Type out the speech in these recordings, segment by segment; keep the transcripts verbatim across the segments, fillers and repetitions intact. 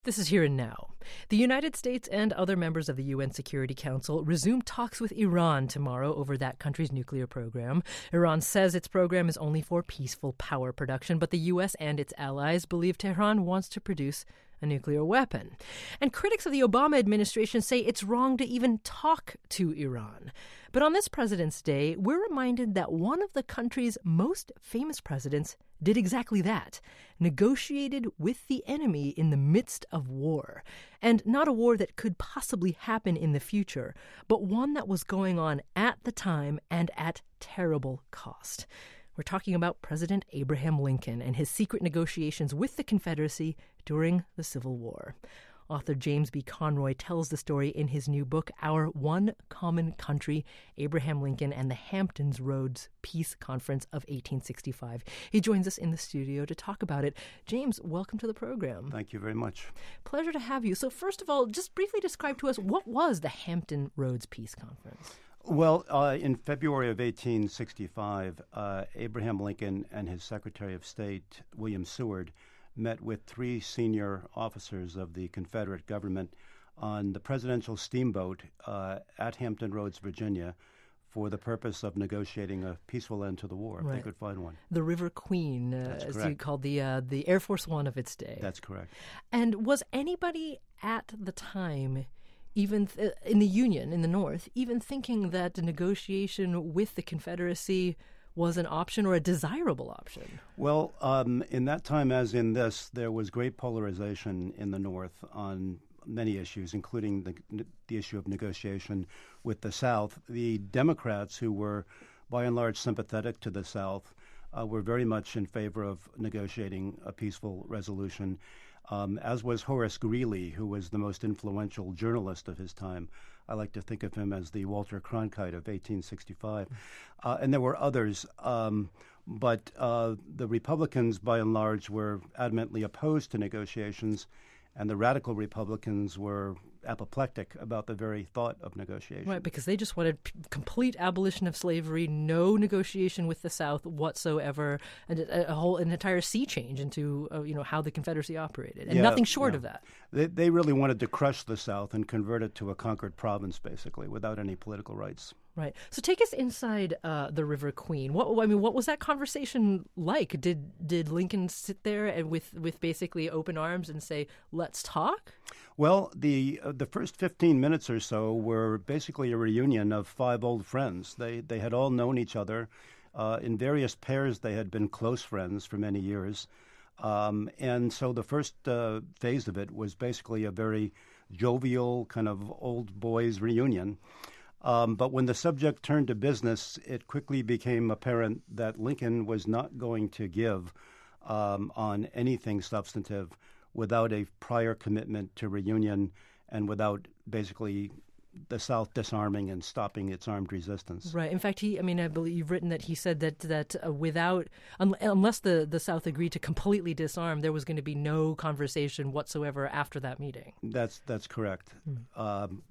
This is Here and Now. The United States and other members of the U N Security Council resume talks with Iran tomorrow over that country's nuclear program. Iran says its program is only for peaceful power production, but the U S and its allies believe Tehran wants to produce a nuclear weapon. And critics of the Obama administration say it's wrong to even talk to Iran. But on this President's Day, we're reminded that one of the country's most famous presidents did exactly that, negotiated with the enemy in the midst of war. And not a war that could possibly happen in the future, but one that was going on at the time and at terrible cost. We're talking about President Abraham Lincoln and his secret negotiations with the Confederacy during the Civil War. Author James B. Conroy tells the story in his new book, Our One Common Country, Abraham Lincoln and the Hampton Roads Peace Conference of eighteen sixty-five. He joins us in the studio to talk about it. James, welcome to the program. Thank you very much. Pleasure to have you. So first of all, just briefly describe to us, what was the Hampton Roads Peace Conference? Well, uh, in February of eighteen sixty-five, uh, Abraham Lincoln and his Secretary of State, William Seward, met with three senior officers of the Confederate government on the presidential steamboat uh, at Hampton Roads, Virginia, for the purpose of negotiating a peaceful end to the war, right. if they could find one. The River Queen, uh, as correct. you called the uh, the Air Force One of its day. That's correct. And was anybody at the time, even th- in the Union, in the North, even thinking that the negotiation with the Confederacy was an option or a desirable option? Well, um, in that time, as in this, there was great polarization in the North on many issues, including the, the issue of negotiation with the South. The Democrats, who were by and large sympathetic to the South, uh, were very much in favor of negotiating a peaceful resolution, um, as was Horace Greeley, who was the most influential journalist of his time. I like to think of him as the Walter Cronkite of eighteen sixty-five. Uh, and there were others, um, but uh, the Republicans, by and large, were adamantly opposed to negotiations, and the radical Republicans were apoplectic about the very thought of negotiation. Right, because they just wanted p- complete abolition of slavery, no negotiation with the South whatsoever, and a, a whole an entire sea change into uh, you know how the Confederacy operated, and yeah, nothing short yeah. of that. They, they really wanted to crush the South and convert it to a conquered province, basically, without any political rights. Right. So take us inside uh, the River Queen. What I mean, what was that conversation like? Did did Lincoln sit there and with, with basically open arms and say, "Let's talk"? Well, the uh, the first fifteen minutes or so were basically a reunion of five old friends. They they had all known each other. Uh, in various pairs, they had been close friends for many years. Um, and so the first uh, phase of it was basically a very jovial kind of old boys reunion. Um, but when the subject turned to business, it quickly became apparent that Lincoln was not going to give um, on anything substantive without a prior commitment to reunion and without basically the South disarming and stopping its armed resistance. Right. In fact, he, I mean, I believe you've written that he said that that uh, without, un- unless the, the South agreed to completely disarm, there was going to be no conversation whatsoever after that meeting. That's that's correct. Mm. Um,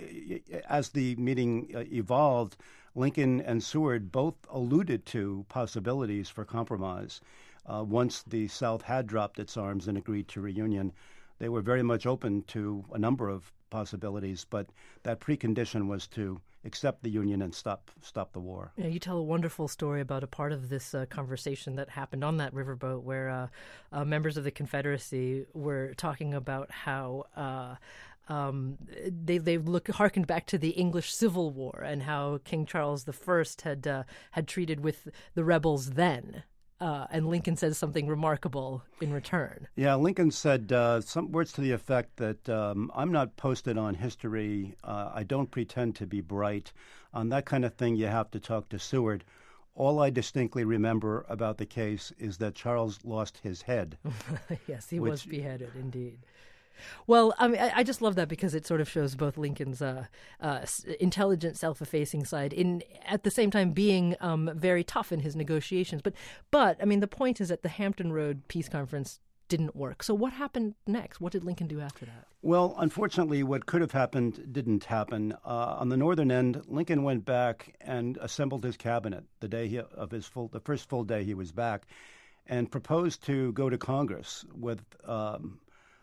as the meeting uh, evolved, Lincoln and Seward both alluded to possibilities for compromise. Uh, once the South had dropped its arms and agreed to reunion, they were very much open to a number of possibilities, but that precondition was to accept the Union and stop stop the war. You know, you tell a wonderful story about a part of this uh, conversation that happened on that riverboat where uh, uh, members of the Confederacy were talking about how uh, um, they they look harkened back to the English Civil War and how King Charles the First had uh, had treated with the rebels then. Uh, and Lincoln says something remarkable in return. Yeah, Lincoln said uh, some words to the effect that um, I'm not posted on history. Uh, I don't pretend to be bright. On that kind of thing, you have to talk to Seward. All I distinctly remember about the case is that Charles lost his head. Yes, he which, was beheaded, indeed. Well, I mean, I, I just love that because it sort of shows both Lincoln's uh, uh, intelligent, self-effacing side, in at the same time being um, very tough in his negotiations. But, but I mean, the point is that the Hampton Road Peace Conference didn't work. So what happened next? What did Lincoln do after that? Well, unfortunately, what could have happened didn't happen. Uh, on the northern end, Lincoln went back and assembled his cabinet the day he, of his full, the first full day he was back, and proposed to go to Congress with Um,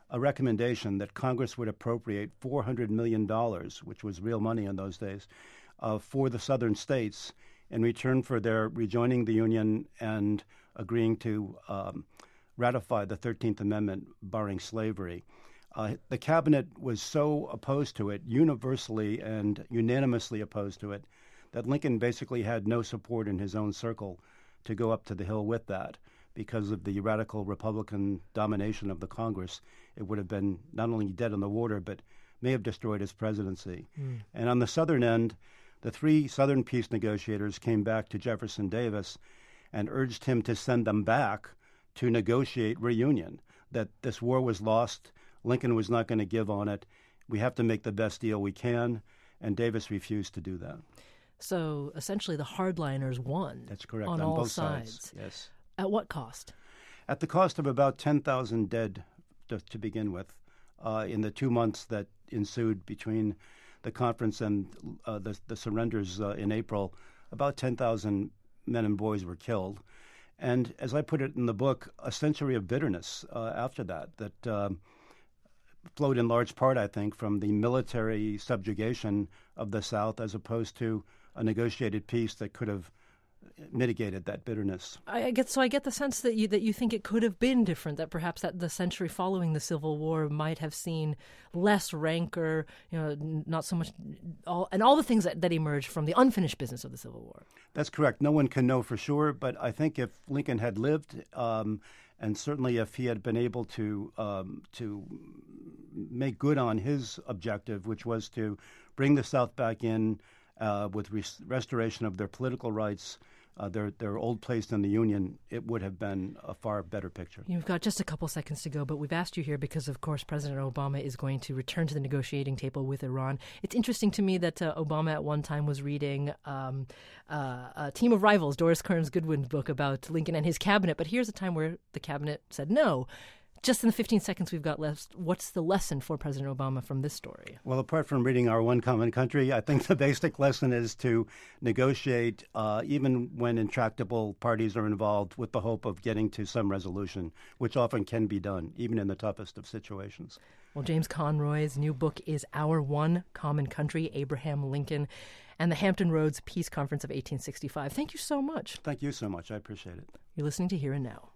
a recommendation that Congress would appropriate four hundred million dollars, which was real money in those days, uh, for the southern states in return for their rejoining the Union and agreeing to um, ratify the thirteenth Amendment barring slavery. Uh, the cabinet was so opposed to it, universally and unanimously opposed to it, that Lincoln basically had no support in his own circle to go up to the Hill with that. Because of the radical Republican domination of the Congress, it would have been not only dead in the water, but may have destroyed his presidency. Mm. And on the southern end, the three Southern peace negotiators came back to Jefferson Davis and urged him to send them back to negotiate reunion, that this war was lost, Lincoln was not going to give on it, we have to make the best deal we can, and Davis refused to do that. So essentially the hardliners won. That's correct, on, on all both sides. sides. Yes. At what cost? At the cost of about ten thousand dead to, to begin with uh, in the two months that ensued between the conference and uh, the, the surrenders uh, in April. About ten thousand men and boys were killed. And as I put it in the book, a century of bitterness uh, after that, that um, flowed in large part, I think, from the military subjugation of the South as opposed to a negotiated peace that could have mitigated that bitterness. I get so I get the sense that you that you think it could have been different, that perhaps that the century following the Civil War might have seen less rancor, you know, not so much all and all the things that, that emerged from the unfinished business of the Civil War. That's correct. No one can know for sure, but I think if Lincoln had lived, um, and certainly if he had been able to um, to make good on his objective, which was to bring the South back in uh, with res- restoration of their political rights, Uh, their their old place in the Union, it would have been a far better picture. You've got just a couple seconds to go, but we've asked you here because, of course, President Obama is going to return to the negotiating table with Iran. It's interesting to me that uh, Obama at one time was reading um, uh, a Team of Rivals, Doris Kearns Goodwin's book about Lincoln and his cabinet, but here's a time where the cabinet said no. Just in the fifteen seconds we've got left, what's the lesson for President Obama from this story? Well, apart from reading Our One Common Country, I think the basic lesson is to negotiate, uh, even when intractable parties are involved, with the hope of getting to some resolution, which often can be done, even in the toughest of situations. Well, James Conroy's new book is Our One Common Country, Abraham Lincoln, and the Hampton Roads Peace Conference of eighteen sixty-five. Thank you so much. Thank you so much. I appreciate it. You're listening to Here and Now.